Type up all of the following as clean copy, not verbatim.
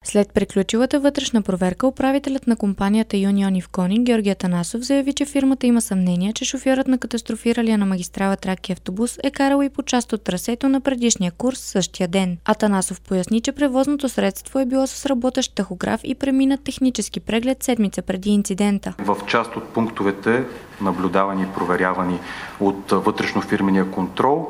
След приключилата вътрешна проверка, управителят на компанията Юнион Ивкони Георги Атанасов заяви, че фирмата има съмнение, че шофьорът на катастрофиралия на магистрала Тракия автобус е карал и по част от трасето на предишния курс същия ден. Атанасов поясни, че превозното средство е било с работещ тахограф и премина технически преглед седмица преди инцидента. В част от пунктовете, наблюдавани и проверявани от вътрешнофирмения контрол,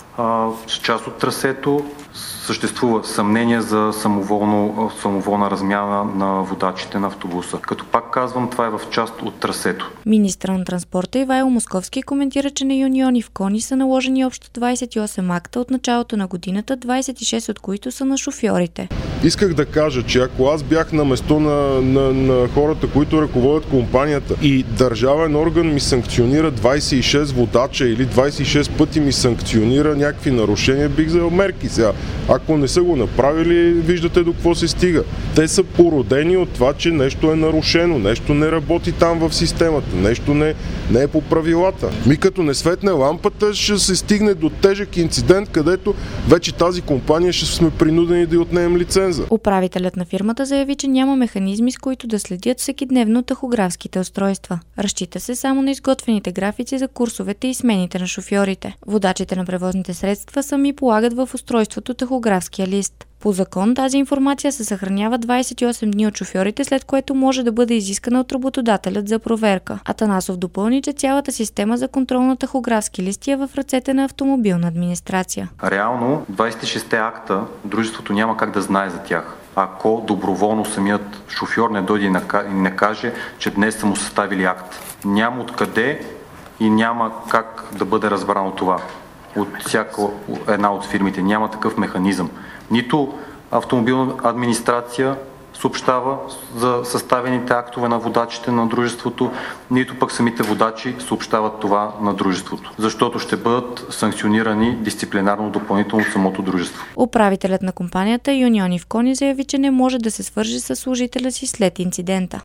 с част от трасето съществува съмнение за самоволна размяна на водачите на автобуса. Като пак казвам, това е в част от трасето. Министърът на транспорта Ивайло Московски коментира, че на Юнион Ивкони са наложени общо 28 акта от началото на годината, 26 от които са на шофьорите. Исках да кажа, че ако аз бях на место на хората, които ръководят компанията и държавен орган ми санкционира 26 водача или 26 пъти ми санкционира някакви нарушения, бих взел мерки сега. Ако не са го направили, виждате до какво се стига. Те са породени от това, че нещо е нарушено, нещо не работи там в системата, нещо не е по правилата. Като не светне лампата, ще се стигне до тежък инцидент, където вече тази компания ще сме принудени да й отнемем лиценза. Управителят на фирмата заяви, че няма механизми, с които да следят всекидневно тахографските устройства. Разчита се само на изготвените графици за курсовете и смените на шофьорите. Водачите на превозните средства сами полагат в устройството тахографския лист. По закон тази информация се съхранява 28 дни от шофьорите, след което може да бъде изискана от работодателят за проверка. Атанасов допълни, че цялата система за контрол на тахографски листи е в ръцете на автомобилна администрация. Реално 26-те акта дружеството няма как да знае за тях, ако доброволно самият шофьор не дойде и не каже, че днес са му съставили акт. Няма откъде и няма как да бъде разбрано това от всяка една от фирмите. Няма такъв механизъм. Нито автомобилна администрация съобщава за съставените актове на водачите на дружеството, нито пък самите водачи съобщават това на дружеството, защото ще бъдат санкционирани дисциплинарно допълнително от самото дружество. Управителят на компанията Юнион Ивкони заяви, че не може да се свърже с служителя си след инцидента.